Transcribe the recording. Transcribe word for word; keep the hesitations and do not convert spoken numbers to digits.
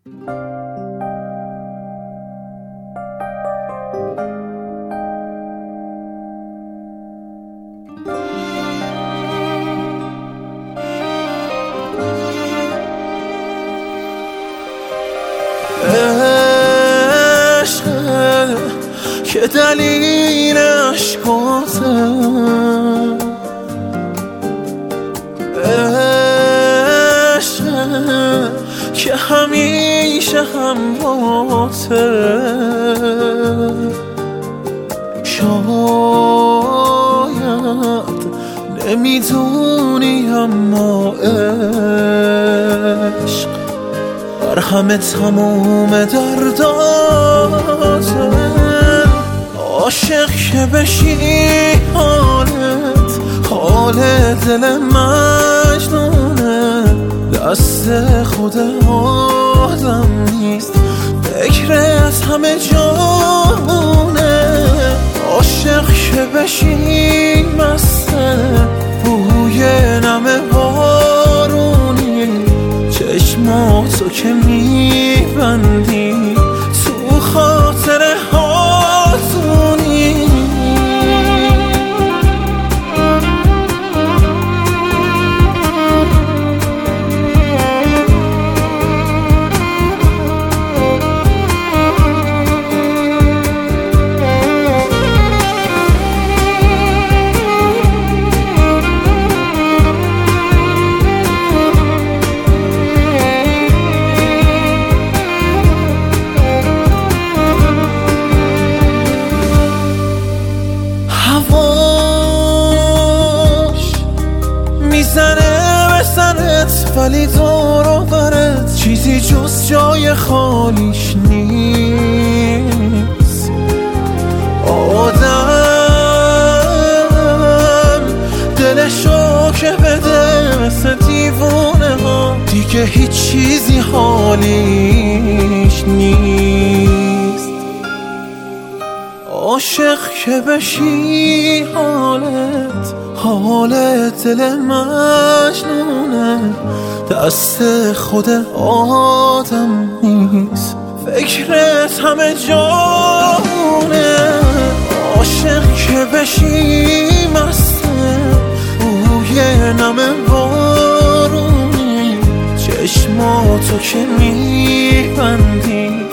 عشق که دلیل عشقاته، عشق که همیشه همراهته. شاید نمیدونی اما عشق بر همه تموم درداته. عاشق که بشی حالت حال دل مجنونه، دست خود آدم نیست فکرت همه جامونه. عاشق که بشی مسته بوی نم بارونی، چشماتو که میبندی تو خاطر هاتونی. هواش میزنه به سرت ولی دور و برت چیزی جز جای خالیش نیست. آدم دلشو که بده مثل دیوونه ها، دیگه هیچ چیزی حالیش نیست. عاشق که بشی حالت حال دل مجنونه، دست خود آدم نیست فکرت همه جامونه. عاشق که بشی مسته بوی نم بارونی، چشماتو که میبندی